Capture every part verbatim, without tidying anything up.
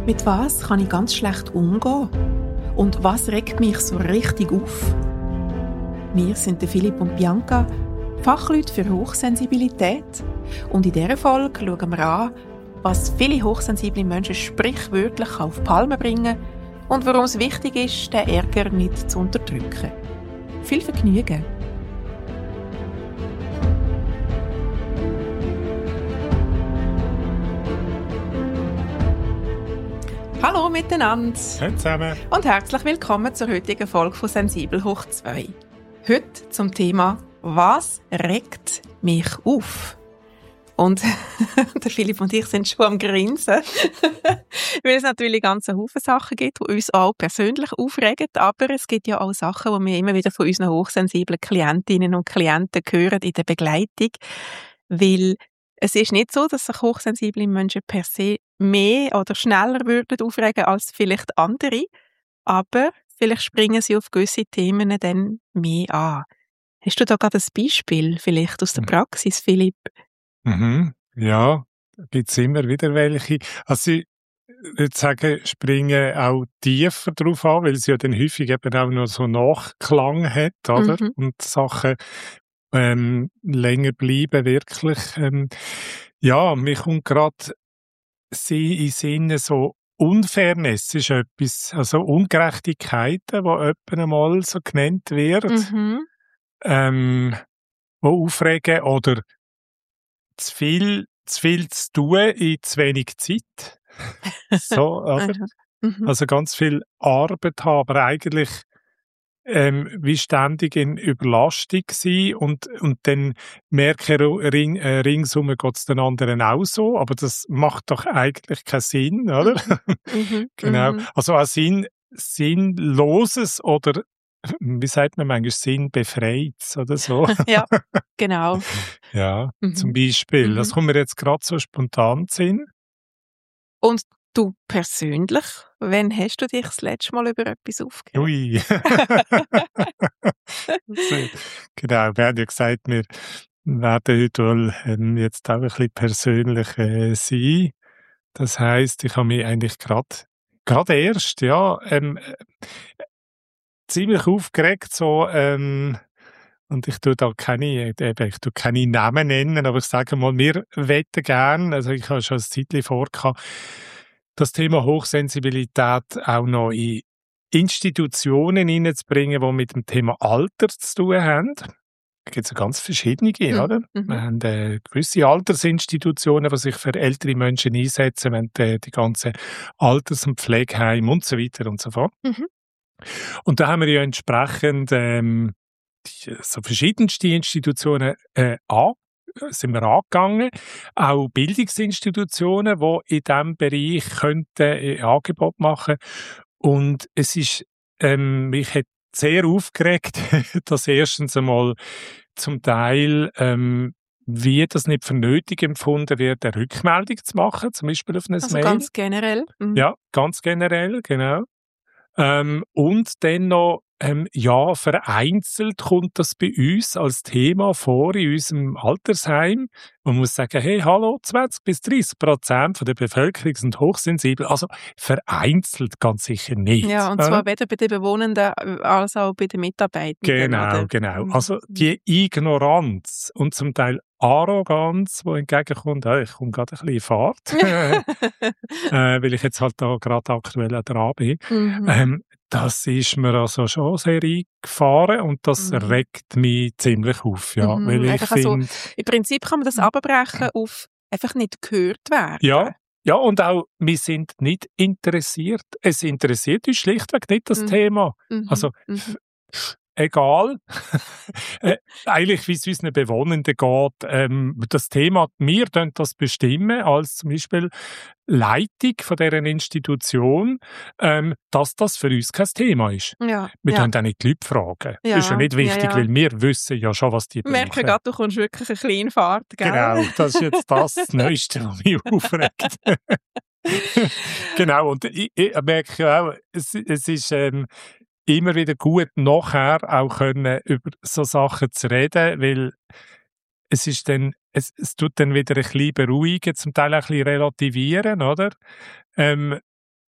Mit was kann ich ganz schlecht umgehen? Und was regt mich so richtig auf? Wir sind Philipp und Bianca, Fachleute für Hochsensibilität. Und in dieser Folge schauen wir an, was viele hochsensible Menschen sprichwörtlich auf die Palme bringen und warum es wichtig ist, den Ärger nicht zu unterdrücken. Viel Vergnügen! Hallo miteinander Hallo zusammen und herzlich willkommen zur heutigen Folge von Sensibel hoch zwei. Heute zum Thema «Was regt mich auf?» Und der Philipp und ich sind schon am Grinsen, weil es natürlich ganz einen Haufen Sachen gibt, die uns auch persönlich aufregen, aber es gibt ja auch Sachen, die wir immer wieder von unseren hochsensiblen Klientinnen und Klienten hören in der Begleitung, weil es ist nicht so, dass sich hochsensible Menschen per se mehr oder schneller würden aufregen als vielleicht andere, aber vielleicht springen sie auf gewisse Themen dann mehr an. Hast du da gerade ein Beispiel vielleicht aus der Praxis, Philipp? Mhm. Ja, da gibt es immer wieder welche. Also ich würde sagen, springen auch tiefer drauf an, weil sie ja dann häufig eben auch noch so Nachklang hat, oder? Mhm. Und Sachen ähm, länger bleiben wirklich. Ähm, ja, mir kommt gerade sie in Sinne so Unfairness ist etwas, also Ungerechtigkeiten, wo jemand einmal so genannt wird, Mhm. ähm, wo aufregen oder zu viel, zu viel zu tun in zu wenig Zeit. So, oder? Mhm. Also ganz viel Arbeit haben, aber eigentlich ähm, wie ständig in Überlastung sein und, und dann merke ich, ring, äh, ringsum geht es den anderen auch so, aber das macht doch eigentlich keinen Sinn, oder? Mhm. Genau. Mhm. Also auch Sinn, Sinnloses oder wie sagt man manchmal, Sinnbefreites oder so. Ja, genau. Ja, zum Mhm. Beispiel. Das Mhm. kommt mir jetzt gerade so spontan in den Sinn. Und du persönlich, wann hast du dich das letzte Mal über etwas aufgeregt? Ui. So, genau, wir haben ja gesagt, wir werden heute wohl ähm, jetzt auch ein bisschen persönlich äh, sein. Das heisst, ich habe mich eigentlich gerade gerade erst, ja, ähm, äh, ziemlich aufgeregt, so, ähm, und ich tue da keine, eben, ich tue keine Namen nennen, aber ich sage mal, wir wetten gern, also ich habe schon ein Zeitchen vor gehabt, das Thema Hochsensibilität auch noch in Institutionen hineinzubringen, die mit dem Thema Alter zu tun haben. Da gibt es ja ganz verschiedene, Mhm. oder? Mhm. Wir haben äh, gewisse Altersinstitutionen, die sich für ältere Menschen einsetzen, wir haben äh, die ganzen Alters- und Pflegeheime und so weiter und so fort. Mhm. Und da haben wir ja entsprechend ähm, die, so verschiedenste Institutionen äh, an, sind wir angegangen, auch Bildungsinstitutionen, die in diesem Bereich könnten äh, Angebot machen. Und es ist, ähm, mich hat sehr aufgeregt, dass erstens einmal zum Teil ähm, wie das nicht für nötig empfunden wird, eine Rückmeldung zu machen, zum Beispiel auf ein Also Mail. ganz generell. Mhm. Ja, ganz generell, genau. Ähm, und dann noch, ähm, ja, vereinzelt kommt das bei uns als Thema vor in unserem Altersheim. Man muss sagen, hey, hallo, zwanzig bis dreißig Prozent von der Bevölkerung sind hochsensibel. Also vereinzelt ganz sicher nicht. Ja, und oder? zwar weder bei den Bewohnenden als auch bei den Mitarbeitenden. Genau, oder? genau. Mhm. Also die Ignoranz und zum Teil Arroganz, die entgegenkommt, ja, ich komme gerade ein bisschen in Fahrt, äh, weil ich jetzt halt da gerade aktuell dran bin. Mhm. Ähm, das ist mir also schon sehr eingefahren und das Mhm. regt mich ziemlich auf, ja, Mhm. weil ich Einfach also, finde... im Prinzip kann man das abbrechen auf einfach nicht gehört werden. Ja, ja, und auch, wir sind nicht interessiert. Es interessiert uns schlichtweg nicht das Mhm. Thema. Mhm. Also, Mhm. egal, äh, eigentlich wie es unseren Bewohnenden geht, ähm, das Thema, wir können das bestimmen, als zum Beispiel Leitung von deren Institution, ähm, dass das für uns kein Thema ist. Ja, Wir ja. können auch nicht die Leute fragen. Ja, Das ist ja nicht wichtig, ja, ja. weil wir wissen ja schon, was die Ich merke brauchen. gerade, du kommst wirklich ein bisschen in Fahrt, gell? Genau, das ist jetzt das Neueste, was mich aufregt. Genau, und ich, ich merke ja auch, es, es ist ähm, immer wieder gut, nachher auch können, über so Sachen zu reden, weil es ist dann, es, es tut dann wieder ein bisschen beruhigen, zum Teil auch ein bisschen relativieren, oder? Ähm,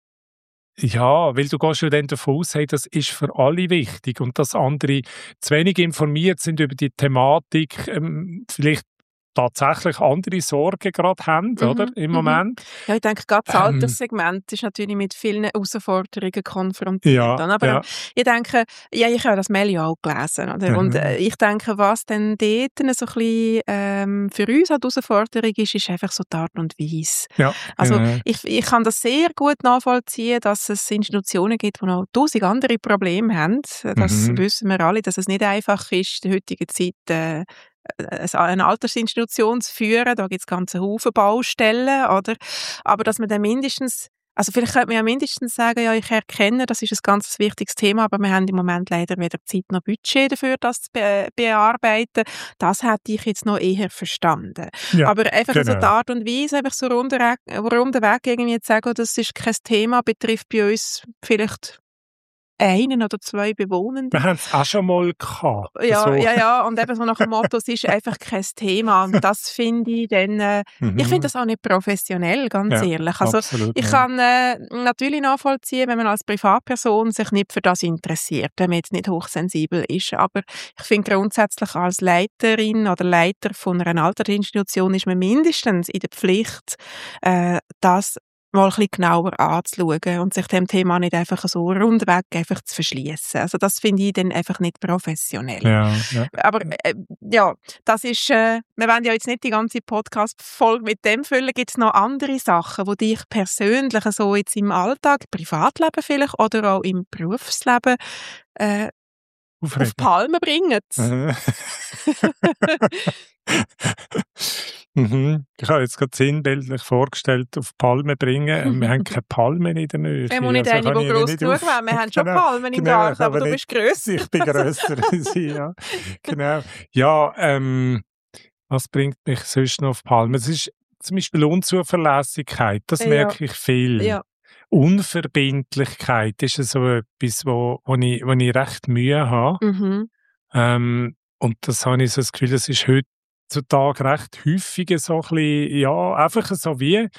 Ja, weil du gehst ja dann davon aus, hey, das ist für alle wichtig und dass andere zu wenig informiert sind über die Thematik, ähm, vielleicht tatsächlich andere Sorgen gerade haben, Mhm, oder, im mhm. Moment. Ja, ich denke, gerade das Ähm, Alterssegment ist natürlich mit vielen Herausforderungen konfrontiert. ja, oder? Aber ja. ich denke, ja, ich habe das Mail ja auch gelesen. Oder? Und äh, Mhm. ich denke, was dann dort so ein bisschen ähm, für uns halt die Herausforderung ist, ist einfach so die Art und Weise. Ja, Also genau. ich, ich kann das sehr gut nachvollziehen, dass es Institutionen gibt, die noch tausend andere Probleme haben. Das Mhm. wissen wir alle, dass es nicht einfach ist, in der heutigen Zeit äh, eine Altersinstitution zu führen. Da gibt es ganze Haufen Baustellen, oder? Aber dass man dann mindestens, also vielleicht könnte man ja mindestens sagen, ja, ich erkenne, das ist ein ganz wichtiges Thema, aber wir haben im Moment leider weder Zeit noch Budget dafür, das zu be bearbeiten. Das hätte ich jetzt noch eher verstanden. Ja, Aber einfach so genau. die Art und Weise, einfach so rundweg, rundweg irgendwie zu sagen, das ist kein Thema, betrifft bei uns vielleicht einen oder zwei Bewohnende. Wir haben es auch schon mal gehabt. Ja, So. ja, ja, und eben so nach dem Motto, es ist einfach kein Thema. Und das finde ich dann, äh, ich finde Mhm. das auch nicht professionell, ganz Ja, ehrlich. Also absolut. ich Ja. kann äh, natürlich nachvollziehen, wenn man als Privatperson sich nicht für das interessiert, wenn man jetzt nicht hochsensibel ist. Aber ich finde grundsätzlich als Leiterin oder Leiter von einer Altersinstitution ist man mindestens in der Pflicht, äh, das mal ein bisschen genauer anzuschauen und sich dem Thema nicht einfach so rundweg einfach zu verschließen. Also das finde ich dann einfach nicht professionell. Ja, ja. Aber äh, ja, das ist, äh, wir wollen ja jetzt nicht die ganze Podcast-Folge mit dem füllen. Gibt es noch andere Sachen, die dich persönlich so jetzt im Alltag, Privatleben vielleicht oder auch im Berufsleben äh, auf Aufregend. Palme bringen? Mhm. Mhm. Ich habe jetzt gerade sinnbildlich vorgestellt, auf Palmen bringen. Wir haben keine Palmen in der Nähe. Wir haben nicht Also eine, kann die ich gross nicht genug auf- wäre. Wir haben schon Genau, Palmen im genau, Garten, ich habe aber du nicht- bist grösser. Ich bin grösser als sie, ja. Genau. Ja, ähm, was bringt mich sonst noch auf Palmen? Es ist zum Beispiel Unzuverlässigkeit, das Ja. merke ich viel. Ja. Unverbindlichkeit ist so etwas, wo, wo, ich, wo ich recht Mühe habe. Mhm. Ähm, und das habe ich so das Gefühl, das ist heutzutage recht häufig so ein bisschen, ja, einfach so wie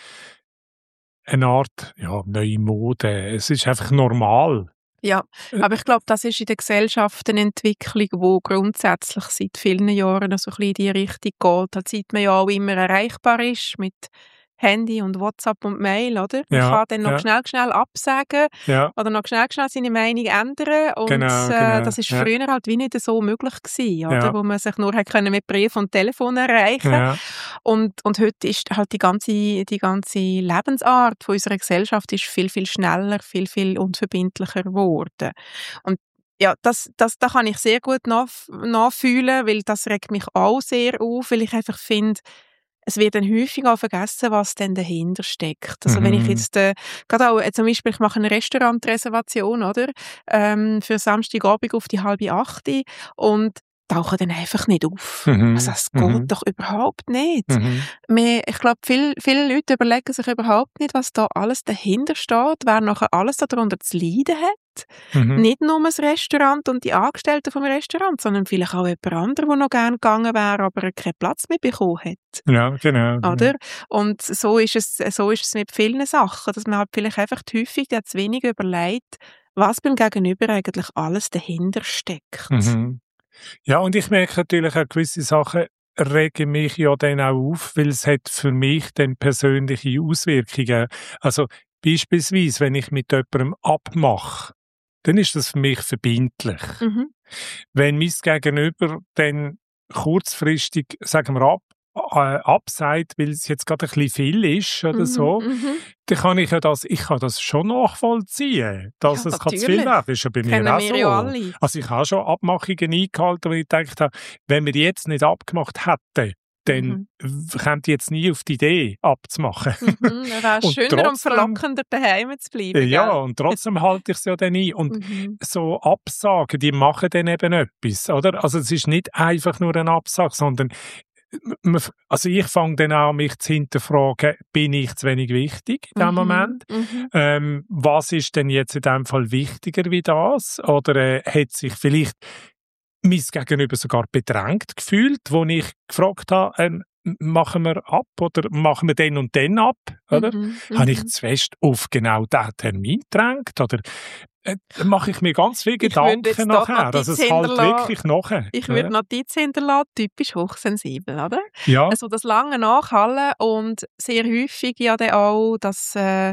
eine Art, ja, neue Mode. Es ist einfach normal. Ja, Äh, aber ich glaube, das ist in der Gesellschaft eine Entwicklung, die grundsätzlich seit vielen Jahren so ein bisschen in die Richtung geht. Halt, seit man ja auch immer erreichbar ist mit Handy und WhatsApp und Mail, oder? Man Ja, kann dann noch ja. schnell, schnell absagen Ja, oder noch schnell, schnell seine Meinung ändern und Genau, äh, genau, das ist ja. früher halt wie nicht so möglich gewesen, oder? Ja. Wo man sich nur hat können mit Brief und Telefon erreichen. ja, Und, und heute ist halt die ganze, die ganze Lebensart von unserer Gesellschaft ist viel, viel schneller, viel, viel unverbindlicher geworden. Und ja, das, das, da kann ich sehr gut nach, nachfühlen, weil das regt mich auch sehr auf, weil ich einfach finde, es wird dann häufig auch vergessen, was denn dahinter steckt. Also wenn ich Mhm. jetzt, äh, gerade auch, äh, zum Beispiel, ich mache eine Restaurantreservation, oder? Ähm, für Samstagabend auf die halbe achte und tauchen dann einfach nicht auf. Mhm. Also es Mhm. geht doch überhaupt nicht. Mhm. Wir, ich glaube, viel, viele Leute überlegen sich überhaupt nicht, was da alles dahinter steht, wer nachher alles darunter zu leiden hat. Mhm. Nicht nur das Restaurant und die Angestellten vom Restaurant, sondern vielleicht auch jemand anderer, der noch gerne gegangen wäre, aber keinen Platz mehr bekommen hat. Ja, genau. Oder? Und so ist es, so ist es mit vielen Sachen, dass man halt vielleicht einfach häufig zu wenig überlegt, was beim Gegenüber eigentlich alles dahinter steckt. Mhm. Ja, und ich merke natürlich auch, gewisse Sachen regen mich ja dann auch auf, weil es hat für mich dann persönliche Auswirkungen. Also beispielsweise, wenn ich mit jemandem abmache, dann ist das für mich verbindlich. Mhm. Wenn mein Gegenüber dann kurzfristig, sagen wir, ab, äh, abseit, weil es jetzt gerade ein bisschen viel ist oder Mhm. so, Mhm. dann kann ich ja das, ich kann das schon nachvollziehen, dass Ja, es kann zu viel natürlich. wäre. Das ist ja bei mir Kennen auch wir so. ja alle. Also ich habe schon Abmachungen eingehalten, wo ich gedacht habe, wenn wir die jetzt nicht abgemacht hätten, dann Mhm. kommt jetzt nie auf die Idee, abzumachen. Mhm. Dann wäre es Und schöner und trotzdem- verlockender, daheim zu bleiben. Ja, gell? und trotzdem halte ich es ja dann ein. Und Mhm. so Absagen, die machen dann eben etwas, oder? Also es ist nicht einfach nur eine Absage, sondern man- also ich fange dann an, mich zu hinterfragen, bin ich zu wenig wichtig in diesem Mhm. Moment? Mhm. Ähm, was ist denn jetzt in diesem Fall wichtiger wie das? Oder äh, hat sich vielleicht mein Gegenüber sogar bedrängt gefühlt, wo ich gefragt habe, ähm, machen wir ab oder machen wir den und den ab, oder? Mhm, Habe ich mhm. zu fest auf genau diesen Termin gedrängt, oder äh, mache ich mir ganz viele Ich würde Gedanken jetzt dort nachher, Notiz also es halt hinterlassen. wirklich nachher, Ich oder? würde Notiz hinterlassen, typisch hochsensibel, oder? Ja, Also das lange Nachhallen und sehr häufig ja dann auch das, äh,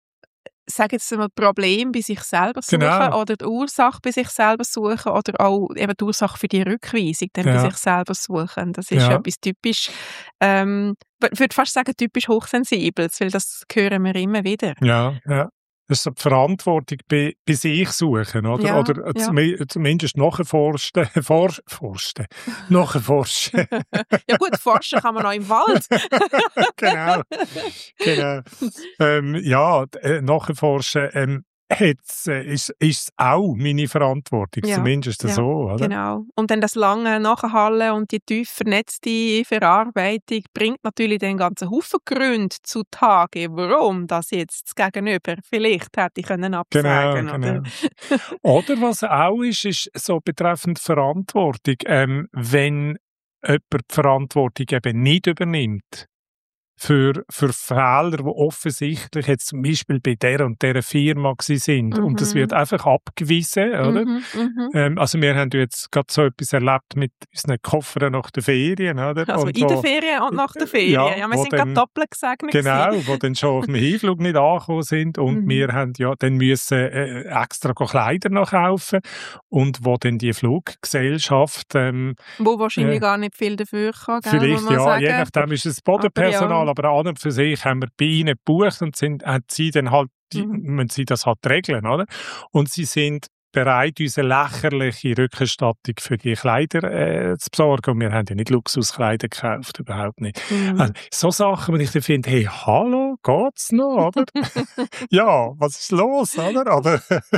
sage jetzt mal, Problem bei sich selber suchen genau, oder die Ursache bei sich selber suchen oder auch eben die Ursache für die Rückweisung dann bei ja, sich selber suchen. Das ist ja, etwas typisch, ähm, ich würde fast sagen, typisch Hochsensibles, weil das hören wir immer wieder. ja, ja. Das ist so die Verantwortung bei, bei sich suchen, oder? Ja, Oder äh, ja. zumi- zumindest nachforsten, for, forsten, nachforschen. Ja gut, forschen kann man auch im Wald. Genau, genau. Ähm, ja, d- äh, nachforschen ähm, jetzt, äh, ist ist auch meine Verantwortung, Ja, zumindest ja, so, oder? genau. Und dann das lange Nachhallen und die tief vernetzte Verarbeitung bringt natürlich den ganzen Haufen Gründe zutage, warum das jetzt das Gegenüber vielleicht hätte ich können Genau, absagen, oder? genau. Oder was auch ist, ist so betreffend Verantwortung, ähm, wenn jemand die Verantwortung eben nicht übernimmt für, für Fehler, die offensichtlich jetzt zum Beispiel bei der und der Firma gsi sind und das wird Mhm. einfach abgewiesen, oder? Mhm, mhm. Ähm, also wir haben jetzt gerade so etwas erlebt mit unseren Koffern nach den Ferien, oder? Also Und in der wo, Ferien und nach der äh, Ferien. ja, Ja, wir wo sind gerade dann doppelt gesegnet gewesen. genau, wo dann schon auf dem Hinflug nicht angekommen sind und Mhm. wir haben ja dann müssen äh, extra go Kleider noch kaufen und wo dann die Fluggesellschaft ähm, Wo wahrscheinlich äh, gar nicht viel dafür kann, gell, muss vielleicht man ja, je sagen. nachdem ist es Aber Bodenpersonal, ja. aber an und für sich haben wir bei ihnen gebucht und sind, haben sie dann halt, die, Mhm. müssen sie das halt regeln, oder? Und sie sind bereit, uns eine lächerliche Rückerstattung für die Kleider äh, zu besorgen. Und wir haben ja nicht Luxuskleider gekauft, überhaupt nicht. Mhm. Also, so Sachen, wo ich dann finde, hey, hallo, geht's noch, oder? Ja, was ist los, oder? Oder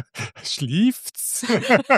schleift's?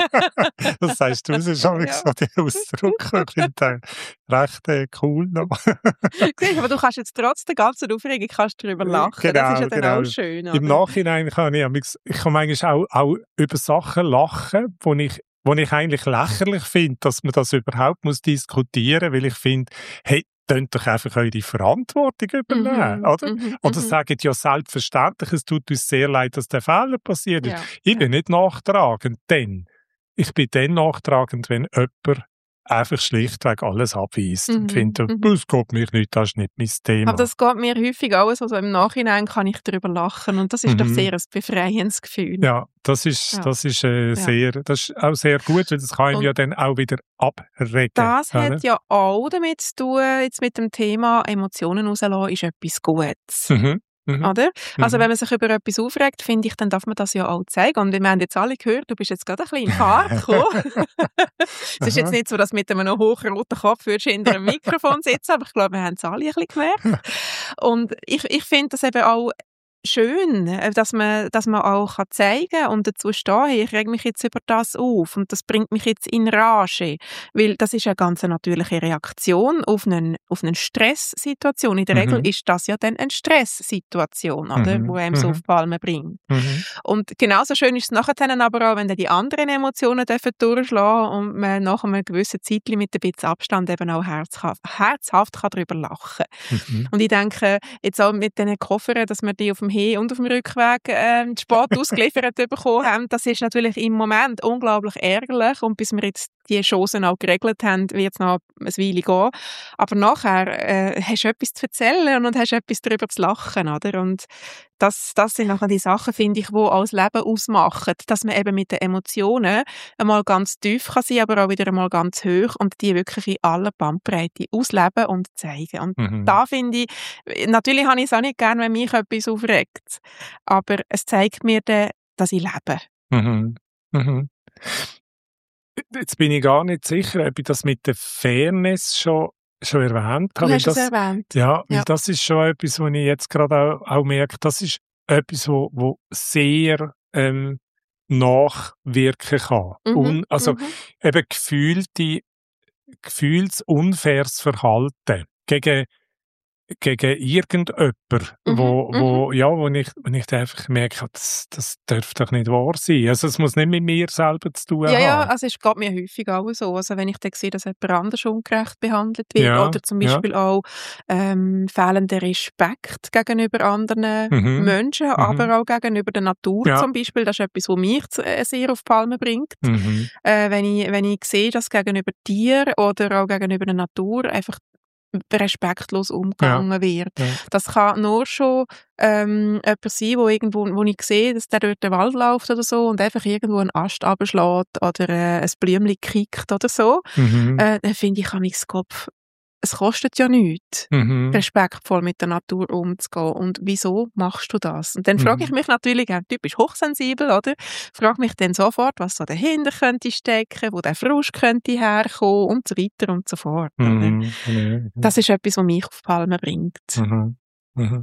Das sagst du, das ist schon Ja. so der Ausdruck. Ich finde den recht äh, cool noch. Siehst, aber du kannst jetzt trotz der ganzen Aufregung kannst darüber lachen. Das ist ja Genau, dann genau. auch schön, Im oder? Nachhinein kann ich, amigs- ich kann manchmal auch, auch über Sachen lachen, wo ich, wo ich eigentlich lächerlich finde, dass man das überhaupt muss diskutieren, weil ich finde, hey, könnt doch einfach eure Verantwortung übernehmen, Mhm, oder? mhm, Oder mhm. sagt ja selbstverständlich, es tut uns sehr leid, dass der Fehler passiert ist. Ja, Ich ja. bin nicht nachtragend, denn ich bin dann nachtragend, wenn jemand einfach schlichtweg alles abweist und Mhm, findet, mhm. das geht mich nicht, das ist nicht mein Thema. Aber das geht mir häufig auch so, also im Nachhinein kann ich darüber lachen und das ist doch Mhm. sehr ein befreiendes Gefühl. Ja, das ist, Ja. das ist äh, Ja. sehr, das ist auch sehr gut, weil das kann ihm Und ja dann auch wieder abregen. das oder? hat ja auch damit zu tun, jetzt mit dem Thema Emotionen rauslassen, ist etwas Gutes. Mhm. Mhm. Oder? Also Mhm. wenn man sich über etwas aufregt, finde ich, dann darf man das ja auch zeigen. Und wir haben jetzt alle gehört, du bist jetzt gerade ein bisschen in Fahrt gekommen. Es ist jetzt Aha. nicht so, dass du mit einem noch hochroten Kopf würdest hinter einem Mikrofon sitzen, aber ich glaube, wir haben es alle ein bisschen gemerkt. Und ich, ich finde das eben auch schön, äh, dass man, dass man auch kann zeigen kann und dazu stehen, hey, ich reg mich jetzt über das auf und das bringt mich jetzt in Rage, weil das ist eine ganz natürliche Reaktion auf eine, auf eine Stresssituation. In der Mhm. Regel ist das ja dann eine Stresssituation, oder, Mhm. wo einem so Mhm. auf die Palme bringt. Mhm. Und genauso schön ist es nachher dann aber auch, wenn dann die anderen Emotionen dürfen durchschlagen und man nach einem gewissen Zeitchen mit ein bisschen Abstand eben auch herzhaft, herzhaft kann darüber lachen. Mhm. Und ich denke, jetzt auch mit diesen Koffern, dass wir die auf dem Hin- und auf dem Rückweg äh, spät ausgeliefert bekommen haben, das ist natürlich im Moment unglaublich ärgerlich und bis wir jetzt die Chancen auch geregelt haben, wird es noch eine Weile gehen. Aber nachher äh, hast du etwas zu erzählen und hast etwas darüber zu lachen, oder? Und das, das sind nachher die Sachen, finde ich, die auch das Leben ausmachen, dass man eben mit den Emotionen einmal ganz tief kann sein, aber auch wieder einmal ganz hoch und die wirklich in aller Bandbreite ausleben und zeigen. Und Mhm. da finde ich, natürlich habe ich es auch nicht gern, wenn mich etwas aufregt, aber es zeigt mir dann, dass ich lebe. Mhm. Mhm. Jetzt bin ich gar nicht sicher, ob ich das mit der Fairness schon, schon erwähnt Du habe. weil hast es das, erwähnt. ja, weil Ja. das ist schon etwas, was ich jetzt gerade auch, auch merke, das ist etwas, wo, wo sehr ähm, nachwirken kann. Mhm, Und, also mhm. eben gefühlte, gefühlsunfaires Verhalten gegen gegen irgendjemanden, Mhm, wo, mhm. wo, ja, wo ich, wenn ich dann einfach merke, das, das darf doch nicht wahr sein. Also es muss nicht mit mir selber zu tun Ja, ja, haben. also es geht mir häufig auch so. Also wenn ich dann sehe, dass jemand anders ungerecht behandelt wird Ja, oder zum ja. Beispiel auch ähm, fehlender Respekt gegenüber anderen Mhm, Menschen, mhm. aber auch gegenüber der Natur Ja. zum Beispiel. Das ist etwas, was mich zu- äh, sehr auf die Palme bringt. Mhm. Äh, wenn ich, wenn ich sehe, dass gegenüber Tieren oder auch gegenüber der Natur einfach respektlos umgegangen wird. Ja. Das kann nur schon ähm, jemand sein, wo, irgendwo, wo ich sehe, dass der durch den Wald läuft oder so und einfach irgendwo einen Ast abschlägt oder äh, ein Blümchen kickt oder so. Mhm. Äh, dann finde ich an meinen Kopf, es kostet ja nichts, Mhm. respektvoll mit der Natur umzugehen. Und wieso machst du das? Und dann Mhm. frage ich mich natürlich, ein Typ ist hochsensibel, oder? Frage mich dann sofort, was so dahinter könnte stecken, wo der Frust könnte herkommen und so weiter und so fort. Oder? Mhm. Mhm. Das ist etwas, was mich auf die Palme bringt. Mhm. Mhm.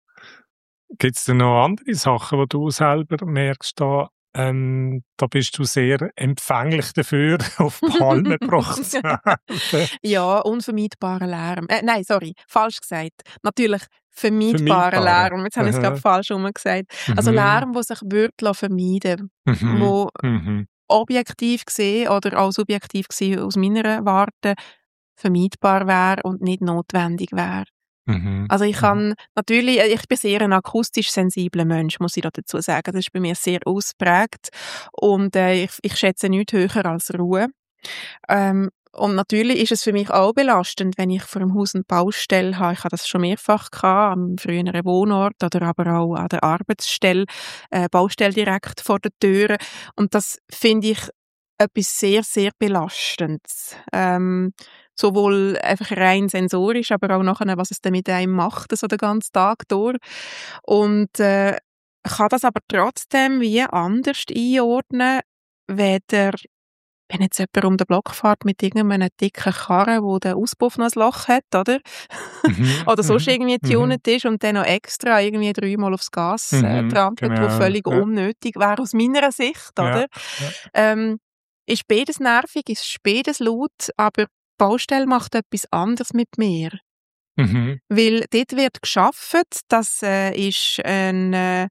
Gibt es denn noch andere Sachen, wo du selber merkst, da, ähm, da bist du sehr empfänglich dafür, auf die Palme gebracht zu werden? Ja, unvermeidbarer Lärm. Äh, nein, sorry, falsch gesagt. Natürlich vermeidbarer Vermeidbare. Lärm. Jetzt habe ich es Aha. gerade falsch herum gesagt. Also Mhm. Lärm, der sich würde vermeiden lassen, Mhm. wo Mhm. objektiv gesehen oder auch subjektiv gesehen aus meiner Warte vermeidbar wäre und nicht notwendig wäre. Mhm. Also ich Mhm. kann natürlich, äh, ich bin sehr ein akustisch sensibler Mensch, muss ich da dazu sagen. Das ist bei mir sehr ausprägt und äh, ich, ich schätze nichts höher als Ruhe. Ähm, und natürlich ist es für mich auch belastend, wenn ich vor dem Haus eine Baustelle habe. Ich habe das schon mehrfach gehabt, am früheren Wohnort oder aber auch an der Arbeitsstelle, äh, Baustelle direkt vor der Tür. Und das finde ich etwas sehr, sehr Belastendes. Ähm, sowohl einfach rein sensorisch, aber auch nachher, was es dann mit einem macht, so den ganzen Tag durch. Und äh, kann das aber trotzdem wie anders einordnen, weder wenn jetzt jemand um den Block fährt mit irgendeinem dicken Karren, wo der Auspuff noch ein Loch hat, oder? Mhm. oder sonst Mhm. irgendwie Mhm. getunet ist und dann noch extra irgendwie dreimal aufs Gas äh, Mhm. trampelt, Genau. wo völlig Ja. unnötig wäre aus meiner Sicht, Ja. oder? Ja. Ähm, ist beides nervig, ist beides laut, aber die Baustelle macht etwas anderes mit mir. Mhm. Weil dort wird geschafft, das äh, ist ein, äh,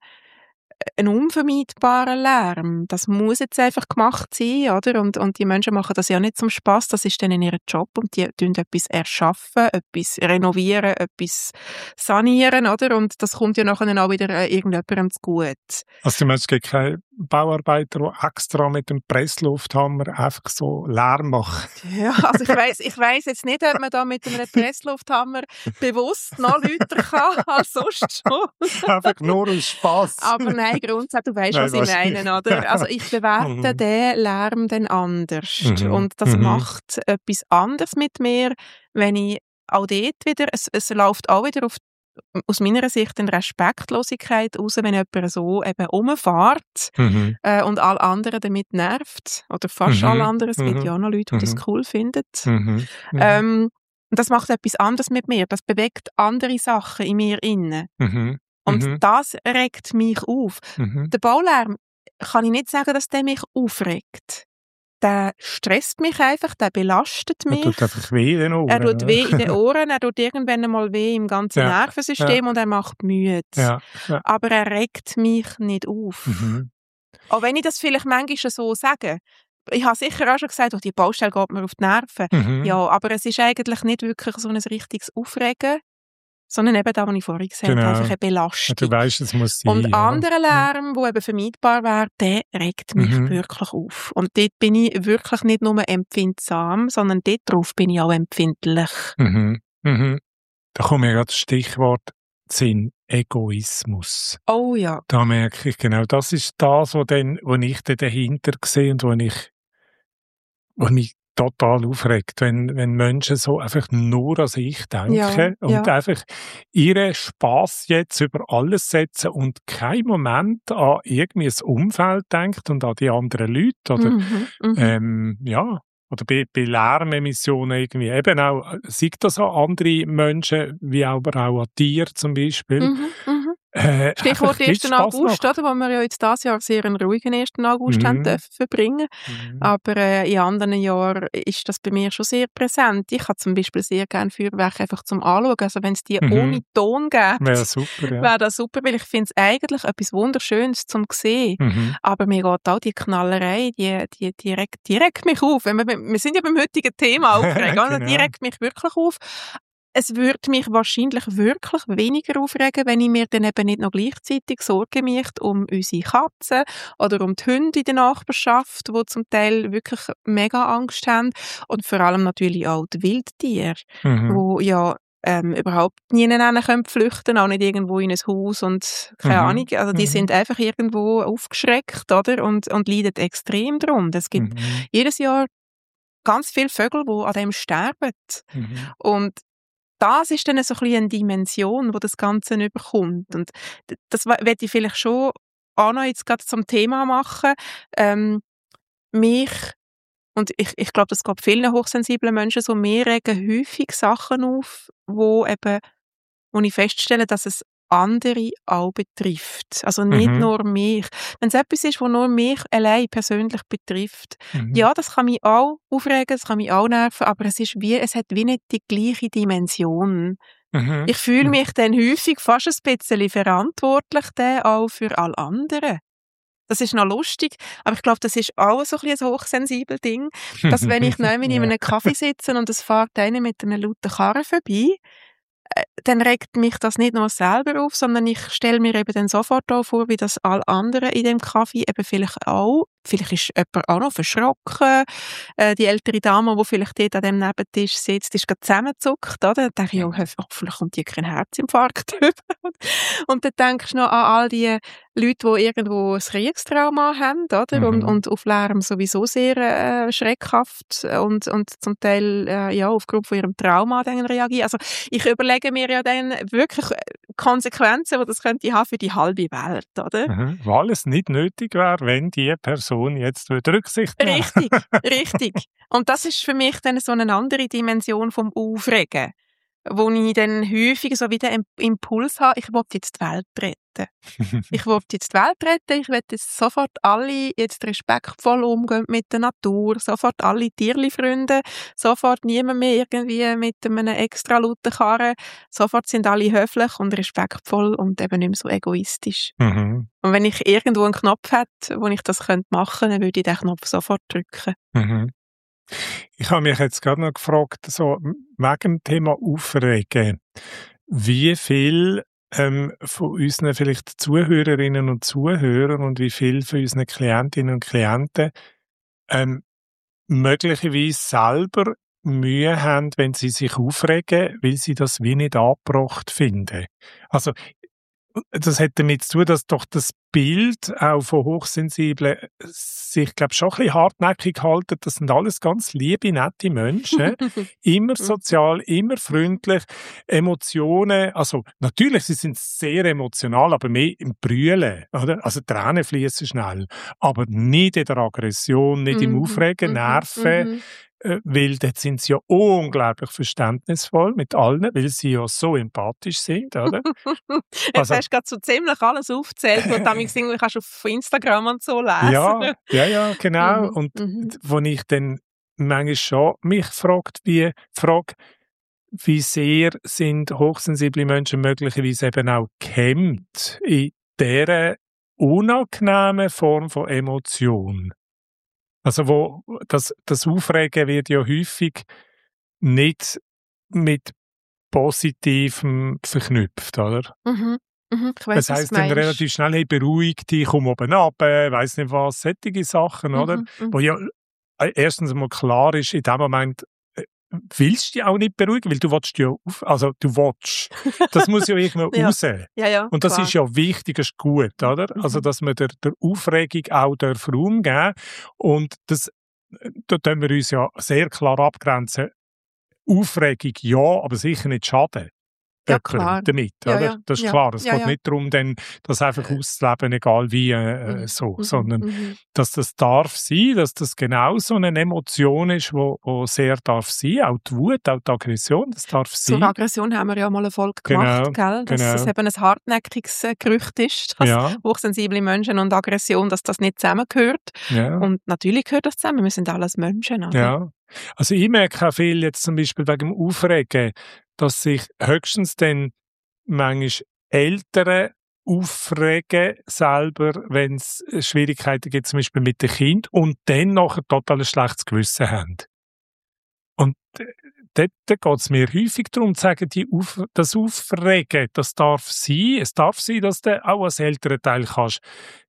ein unvermeidbarer Lärm. Das muss jetzt einfach gemacht sein, oder? Und, und die Menschen machen das ja nicht zum Spaß, das ist dann in ihrem Job und die tun etwas erschaffen, etwas renovieren, etwas sanieren, oder? Und das kommt ja nachher auch wieder äh, irgendjemandem zu gut. Also du meinst, es gibt keine Bauarbeiter, die extra mit dem Presslufthammer einfach so Lärm machen? Ja, also ich weiss, ich weiss jetzt nicht, ob man da mit einem Presslufthammer bewusst noch lauter kann als sonst schon. Einfach nur aus Spass. Aber nein, grundsätzlich, du weißt, Nein, was ich wahrscheinlich. meine, oder? Also ich bewerte Mhm. den Lärm dann anders. Mhm. Und das Mhm. macht etwas anderes mit mir, wenn ich auch dort wieder, es, es läuft auch wieder auf aus meiner Sicht eine Respektlosigkeit raus, wenn jemand so eben rumfährt Mhm. äh, und alle anderen damit nervt. Oder fast Mhm. alle anderen. Es gibt Mhm. ja auch noch Leute, die das Mhm. cool finden. Mhm. Mhm. Ähm, und das macht etwas anderes mit mir. Das bewegt andere Sachen in mir inne. Mhm. Und Mhm. das regt mich auf. Mhm. Der Baulärm kann ich nicht sagen, dass der mich aufregt. Der stresst mich einfach, der belastet Er mich. tut einfach weh in den Ohren. Er tut oder? weh in den Ohren, er tut irgendwann einmal weh im ganzen Ja, Nervensystem ja. und er macht müde. Ja. Ja. Aber er regt mich nicht auf. Mhm. Auch wenn ich das vielleicht manchmal so sage. Ich habe sicher auch schon gesagt, oh, die Baustelle geht mir auf die Nerven. Mhm. Ja, aber es ist eigentlich nicht wirklich so ein richtiges Aufregen, sondern eben das, was ich vorhin gesagt habe, Genau. einfach eine Ja, Belastung. du weißt, es muss sein. Und ja. anderer Lärm, der eben vermeidbar wäre, der regt mich Mhm. wirklich auf. Und dort bin ich wirklich nicht nur empfindsam, sondern dort drauf bin ich auch empfindlich. Mhm. Mhm. Da kommt mir gerade das Stichwort Sinn, Egoismus. Oh ja. Da merke ich genau, das ist das, wo, dann, wo ich dann dahinter sehe und wo ich, wo mich total aufregt, wenn, wenn Menschen so einfach nur an sich denken Ja, und ja. einfach ihren Spass jetzt über alles setzen und keinen Moment an irgendwie das Umfeld denkt und an die anderen Leute oder Mhm, mhm. ähm, ja, oder bei, bei Lärmemissionen irgendwie eben auch, sei das an andere Menschen, wie aber auch an Tiere zum Beispiel. Mhm, mhm. Äh, Stichwort ersten August, oder, wo wir ja jetzt dieses Jahr sehr einen ruhigen ersten August Mhm. haben dürfen verbringen. Mhm. Aber äh, in anderen Jahren ist das bei mir schon sehr präsent. Ich habe zum Beispiel sehr gerne Feuerwerk einfach zum Anschauen. Also wenn es die Mhm. ohne Ton gibt, Wäre super, ja. wäre das super, weil ich finde es eigentlich etwas Wunderschönes zum sehen. Mhm. Aber mir geht auch die Knallerei, die, die, die, regt, die regt mich auf. Wenn wir, wir sind ja beim heutigen Thema aufgeregt, also die Genau. regt mich wirklich auf. Es würde mich wahrscheinlich wirklich weniger aufregen, wenn ich mir dann eben nicht noch gleichzeitig Sorge mache um unsere Katzen oder um die Hunde in der Nachbarschaft, die zum Teil wirklich mega Angst haben. Und vor allem natürlich auch die Wildtiere, Mhm. die ja ähm, überhaupt nie können flüchten, auch nicht irgendwo in ein Haus und keine Mhm. Ahnung. Also die Mhm. sind einfach irgendwo aufgeschreckt, oder? Und, und leiden extrem darunter. Es gibt Mhm. jedes Jahr ganz viele Vögel, die an dem sterben. Mhm. Und das ist dann so ein bisschen eine Dimension, wo das Ganze überkommt. Und d- das werde ich vielleicht schon auch noch jetzt gerade zum Thema machen. Ähm, mich, und ich, ich glaube, das geht vielen hochsensiblen Menschen so, mir regen häufig Sachen auf, wo eben, wo ich feststelle, dass es andere auch betrifft. Also nicht Mhm. nur mich. Wenn es etwas ist, was nur mich allein persönlich betrifft, Mhm. ja, das kann mich auch aufregen, das kann mich auch nerven, aber es ist wie, es hat wie nicht die gleiche Dimension. Mhm. Ich fühle Mhm. mich dann häufig fast ein bisschen verantwortlich dann auch für alle anderen. Das ist noch lustig, aber ich glaube, das ist auch so ein bisschen ein hochsensibles Ding, dass wenn ich neben in Ja. einem Kaffee sitze und es fährt einer mit einer lauten Karre vorbei, äh, dann regt mich das nicht nur selber auf, sondern ich stelle mir eben dann sofort auch vor, wie das alle anderen in dem Kaffee eben vielleicht auch, vielleicht ist jemand auch noch verschrocken, äh, die ältere Dame, die vielleicht dort an dem Nebentisch sitzt, ist gerade zusammengezuckt, oder? Dann denke ich, oh, hoff- hoffentlich kommt hier kein Herzinfarkt über. Und dann denkst du noch an all die Leute, die irgendwo ein Kriegstrauma haben, oder? Und, Mhm. und auf Lärm sowieso sehr äh, schreckhaft und, und zum Teil äh, ja, aufgrund von ihrem Trauma dann reagieren. Also ich überlege mir ja dann wirklich äh, Konsequenzen, die das könnte haben für die halbe Welt, oder? Mhm. Weil es nicht nötig wäre, wenn die Person jetzt würde Rücksicht nehmen. Richtig, richtig. Und das ist für mich dann so eine andere Dimension vom Aufregen, wo ich dann häufig so wieder einen Impuls habe, ich will jetzt die Welt retten. Ich will jetzt die Welt retten, ich will jetzt sofort alle jetzt respektvoll umgehen mit der Natur, sofort alle Tierli-Freunde, sofort niemand mehr irgendwie mit einem extra lauten Karren, sofort sind alle höflich und respektvoll und eben nicht mehr so egoistisch. Mhm. Und wenn ich irgendwo einen Knopf hätte, wo ich das machen könnte, dann würde ich den Knopf sofort drücken. Mhm. Ich habe mich jetzt gerade noch gefragt, so wegen dem Thema Aufregen, wie viel ähm, von unseren vielleicht Zuhörerinnen und Zuhörern und wie viel von unseren Klientinnen und Klienten ähm, möglicherweise selber Mühe haben, wenn sie sich aufregen, weil sie das wie nicht angebracht finden. Also das hat damit zu tun, dass doch das Bild auch von Hochsensiblen sich, glaube ich, schon ein bisschen hartnäckig halten. Das sind alles ganz liebe, nette Menschen. Immer sozial, immer freundlich. Emotionen, also natürlich, sie sind sehr emotional, aber mehr im Brüllen, oder? Also Tränen fließen schnell. Aber nicht in der Aggression, nicht im Aufregen, Nerven. Mhm. Äh, weil dort sind sie ja unglaublich verständnisvoll mit allen, weil sie ja so empathisch sind, oder? Jetzt Also, hast du gerade so ziemlich alles aufgezählt, was du damals irgendwie kannst auf Instagram und so lesen. ja, ja, ja, genau. Mhm, Und mhm. wo ich dann manchmal schon mich fragt, wie, frage, wie sehr sind hochsensible Menschen möglicherweise eben auch gehemmt in dieser unangenehmen Form von Emotion. Also wo das, das Aufregen wird ja häufig nicht mit Positivem verknüpft, oder? Mhm. Mhm. Ich weiss, Das was heisst du dann meinst. relativ schnell, hey, beruhig dich, komm oben runter, weiss nicht was, solche Sachen, oder? Mhm. Mhm. Wo ja äh, erstens mal klar ist, in dem Moment äh, willst du dich auch nicht beruhigen, weil du willst ja auf, also du willst. Das muss ja irgendwo Ja. raus. Ja, ja, Und das klar. ist ja wichtig, das ist gut, oder? Mhm. Also, dass man der, der Aufregung auch darf Raum geben. Und das, äh, da tun wir uns ja sehr klar abgrenzen. Aufregung ja, aber sicher nicht Schaden. ja, klar. damit. Ja, oder? ja. Das ist ja. klar. Es ja, geht ja. nicht darum, dann, das einfach auszuleben, egal wie äh, Mhm. so, Mhm. sondern Mhm. dass das darf sein, dass das genau so eine Emotion ist, wo, wo sehr darf sein, auch die Wut, auch die Aggression, das darf Zur sein. Aggression haben wir ja mal eine Folge gemacht, Genau, gell? Dass genau. es eben ein hartnäckiges äh, Gerücht ist, dass Ja, hochsensible Menschen und Aggression, dass das nicht zusammengehört. ja, Und natürlich gehört das zusammen, wir sind alles Menschen, oder? ja. Also ich merke auch viel jetzt zum Beispiel wegen dem Aufregen, dass sich höchstens dann manchmal Eltern aufregen selber, wenn es Schwierigkeiten gibt, zum Beispiel mit dem Kind, und dann nachher total ein schlechtes Gewissen haben. Und äh, dort, dort geht es mir häufig darum, zu sagen, die Auf, das Aufregen, das darf sein. Es darf sein, dass du auch als Elternteil kannst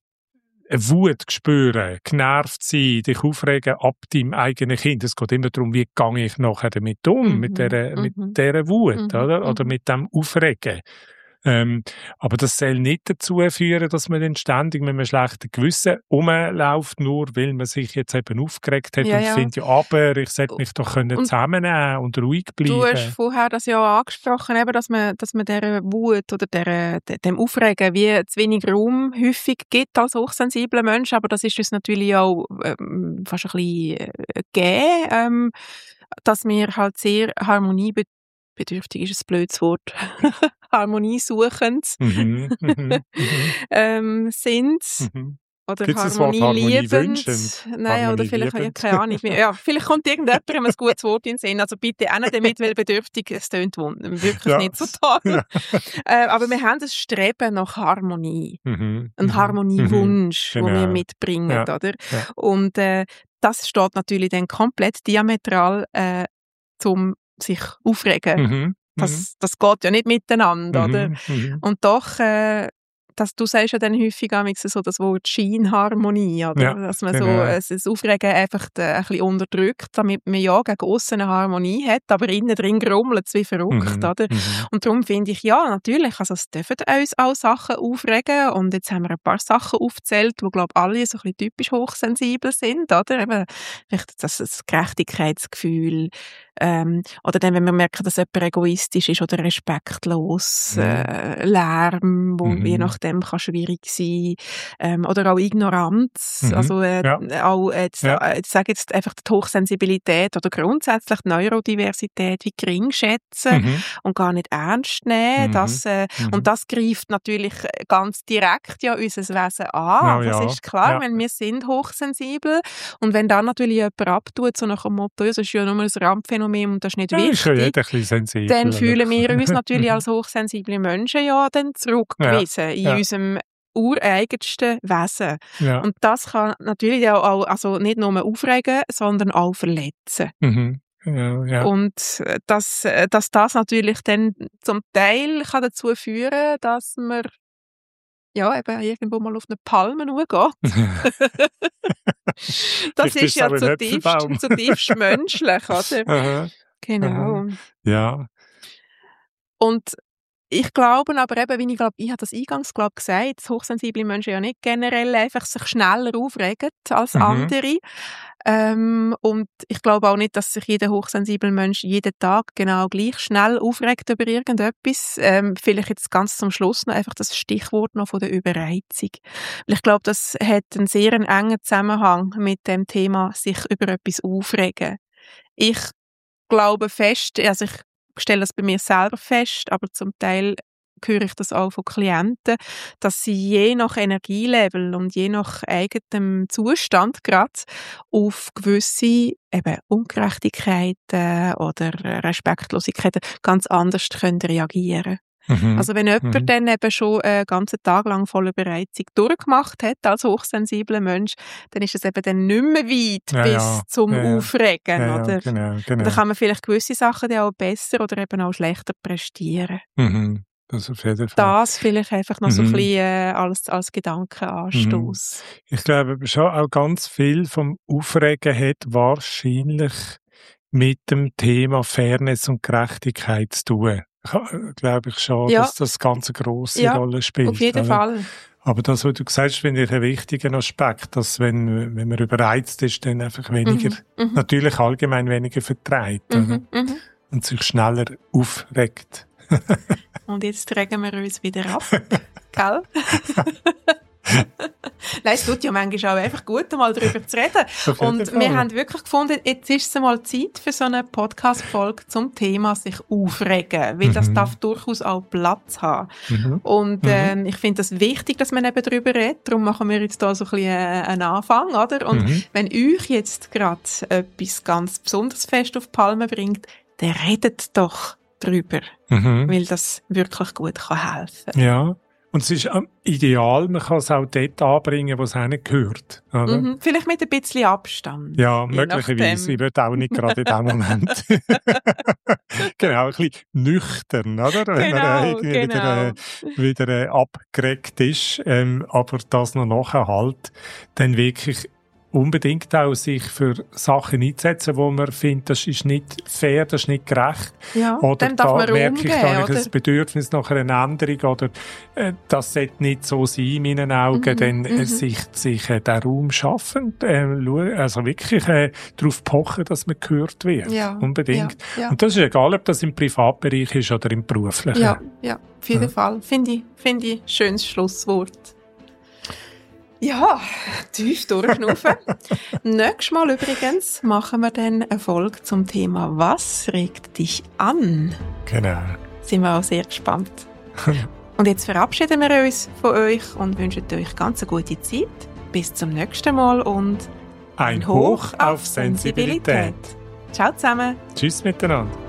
eine Wut spüren, genervt sein, dich aufregen ab deinem eigenen Kind. Es geht immer darum, wie gehe ich nachher damit um, Mhm, mit dieser, mhm. mit dieser Wut, Mhm, oder? Oder mhm. mit dem Aufregen. Ähm, aber das soll nicht dazu führen, dass man dann ständig mit einem schlechten Gewissen rumläuft, nur weil man sich jetzt eben aufgeregt hat. Ja, Und ja. findet, ja, aber ich sollte mich doch können Und zusammennehmen und ruhig Du hast bleiben. vorher das ja auch angesprochen, eben, dass man, dass man dieser Wut oder der, dem Aufregen wie zu wenig Raum häufig gibt als hochsensibler Mensch, aber das ist uns natürlich auch ähm, fast ein bisschen äh, gegeben, ähm, dass wir halt sehr harmoniebedürftig, ist ein blödes Wort, harmoniesuchend Mhm, mhm, mhm, ähm, sind. mhm. Oder Gibt es das Wort harmonieliebend. harmoniewünschend? Nein, oder vielleicht, ja, keine Ahnung. Ja, vielleicht kommt irgendjemandem ein gutes Wort in den Sinn. Also bitte auch nicht damit, weil bedürftig, es tönt wund- wirklich Ja. nicht so toll. Ja. Äh, aber wir haben das Streben nach Harmonie. Mhm, Ein mhm, Harmoniewunsch, mhm, den wir genau. mitbringen, Ja, oder? ja. Und äh, das steht natürlich dann komplett diametral äh, zum sich aufregen. Mhm, mhm, Das, das geht ja nicht miteinander, oder? mhm, mhm. Und doch, äh, dass du sagst ja dann häufig so das Wort Scheinharmonie, oder? Ja, Dass man genau. so äh, das Aufregen einfach äh, ein bisschen unterdrückt, damit man ja gegen aussen eine Harmonie hat, aber innen drin grummelt es wie verrückt, Mhm, oder? mhm. Und darum finde ich, ja, natürlich, also es dürfen uns auch Sachen aufregen und jetzt haben wir ein paar Sachen aufgezählt, die, glaube ich, alle so ein bisschen typisch hochsensibel sind, oder? Eben, vielleicht das, das Gerechtigkeitsgefühl, ähm, oder dann, wenn wir merken, dass jemand egoistisch ist oder respektlos, Mhm. äh, Lärm, wo Mhm. je nachdem kann schwierig sein, ähm, oder auch Ignoranz, Mhm. also äh, Ja. auch jetzt, Ja. äh, ich sage jetzt einfach die Hochsensibilität oder grundsätzlich die Neurodiversität wie gering schätzen Mhm. und gar nicht ernst nehmen, Mhm. das, äh, Mhm. und das greift natürlich ganz direkt ja unser Wesen an, Oh das ja. ist klar, Ja. weil wir sind hochsensibel und wenn dann natürlich jemand abtut, so nach dem Motto, ja, das ist ja nur ein Randphänomen und das ist nicht Ja, ist ja wichtig, jeder ein bisschen sensibel. dann oder? fühlen wir uns natürlich als hochsensible Menschen ja dann zurückgewiesen in Ja. unserem ureigensten Wesen. Ja. Und das kann natürlich auch, auch also nicht nur aufregen, sondern auch verletzen. Mhm. Ja, ja. Und äh, dass, äh, dass das natürlich dann zum Teil kann dazu führen, dass man ja, eben irgendwo mal auf eine Palme geht. Das Vielleicht ist ist es ja auch ein zutiefst, Äpfelbaum. zutiefst menschlich, oder? Aha, Genau. aha. Ja. Und ich glaube aber eben, wie ich glaube, ich habe das eingangs glaub, gesagt, dass hochsensible Menschen ja nicht generell einfach sich schneller aufregen als Mhm. andere. Ähm, und ich glaube auch nicht, dass sich jeder hochsensible Mensch jeden Tag genau gleich schnell aufregt über irgendetwas. Ähm, vielleicht jetzt ganz zum Schluss noch einfach das Stichwort noch von der Überreizung. Weil ich glaube, das hat einen sehr engen Zusammenhang mit dem Thema, sich über etwas aufregen. Ich glaube fest, also ich stelle das bei mir selber fest, aber zum Teil höre ich das auch von Klienten, dass sie je nach Energielevel und je nach eigenem Zustand gerade auf gewisse eben Ungerechtigkeiten oder Respektlosigkeiten ganz anders können reagieren. Mhm. Also wenn jemand Mhm. dann eben schon einen ganzen Tag lang voller Bereizung durchgemacht hat als hochsensibler Mensch, dann ist es eben dann nicht mehr weit Ja, bis ja. zum Ja, ja. Aufregen, Ja, ja, oder? genau, Und dann genau. kann man vielleicht gewisse Sachen dann auch besser oder eben auch schlechter prestieren. Mhm. Das auf jeden Fall. Das vielleicht einfach noch so ein Mhm. bisschen äh, als, als Gedankenanstoß. Ich glaube aber schon auch ganz viel vom Aufregen hat wahrscheinlich mit dem Thema Fairness und Gerechtigkeit zu tun. Ich, glaube ich schon, Ja. dass das ganz eine grosse Ja, Rolle spielt. Auf jeden oder? Fall. Aber das, was du gesagt hast, finde ich einen wichtigen Aspekt, dass wenn, wenn man überreizt ist, dann einfach weniger, Mhm, mhm. natürlich allgemein weniger vertreibt oder? Mhm, mhm. Und sich schneller aufregt. Und jetzt tragen wir uns wieder ab. Gell? Nein, es tut ja manchmal auch einfach gut, mal darüber zu reden. Und wir haben wirklich gefunden, jetzt ist es mal Zeit für so eine Podcast-Folge zum Thema sich aufregen, weil mhm. das darf durchaus auch Platz haben. Mhm. Und ähm, ich finde es das wichtig, dass man eben darüber redet, darum machen wir jetzt da so ein bisschen einen Anfang, oder? Und mhm. wenn euch jetzt gerade etwas ganz besonders fest auf die Palme bringt, dann redet doch drüber, mhm. weil das wirklich gut kann helfen kann. Ja. Und es ist ideal, man kann es auch dort anbringen, wo es hingehört. Oder? Mhm, vielleicht mit ein bisschen Abstand. Ja, möglicherweise. Ich würde auch nicht gerade in dem Moment. Genau, ein bisschen nüchtern, oder? Wenn genau, man irgendwie genau. wieder, äh, wieder äh, abgeregt ist, ähm, aber das noch nachher halt, dann wirklich unbedingt auch sich für Sachen einsetzen, wo man findet, das ist nicht fair, das ist nicht gerecht. Ja, oder dann darf da man merke ich, da oder? ein Bedürfnis nach einer Änderung oder äh, das sollte nicht so sein in meinen Augen, Mhm, dann äh, mhm. sich, sich äh, den Raum schaffen, äh, schauen, also wirklich äh, darauf pochen, dass man gehört wird. Ja, unbedingt. ja, ja. Und das ist egal, ob das im Privatbereich ist oder im beruflichen. Ja, ja, auf jeden Ja. Fall. Finde ich, finde ich ein schönes Schlusswort. Ja, tief durchschnaufen. Nächstes Mal übrigens machen wir dann eine Folge zum Thema «Was regt dich an?» Genau. Sind wir auch sehr gespannt. Und jetzt verabschieden wir uns von euch und wünschen euch ganz eine gute Zeit. Bis zum nächsten Mal und Ein Hoch auf Sensibilität. Ciao zusammen. Tschüss miteinander.